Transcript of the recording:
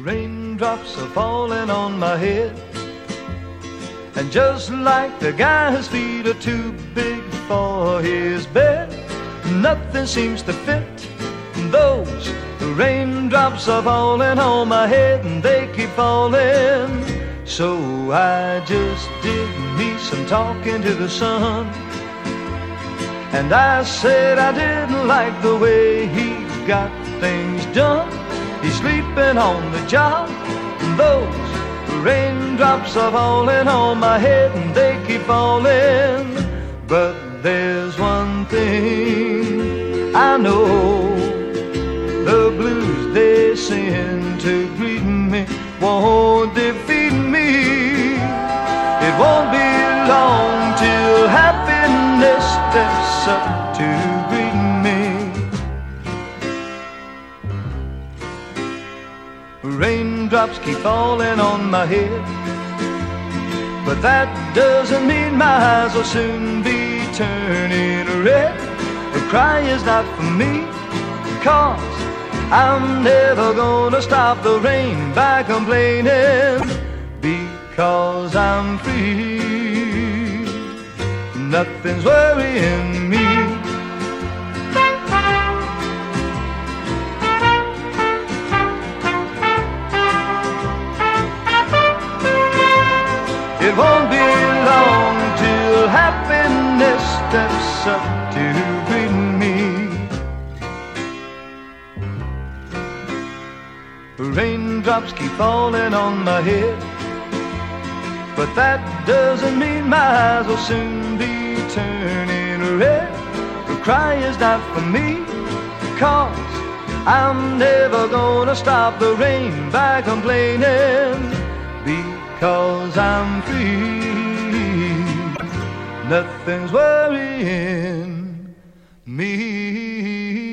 Raindrops are falling on my head, and just like the guy's feet are too big for his bed, nothing seems to fit. Those raindrops are falling on my head, and they keep falling. So I just did me some talking to the sun, and I said I didn't like the way he got things done. He's sleeping on the job, and those raindrops are falling on my head, and they keep falling. But there's one thing I know, the blues they sing to greet me won't defeat me. It won't be long till happiness steps up to greet me. Raindrops keep falling on my head, but that doesn't mean my eyes will soon be turning red. The cry is not for me, 'cause I'm never gonna stop the rain by complaining, because I'm free. Nothing's worrying me. It won't be long till happiness steps up to greet me. Raindrops keep falling on my head, but that doesn't mean my eyes will soon be turning red. The cry is not for me, 'cause I'm never gonna stop the rain by complaining, because I'm free. Nothing's worrying me.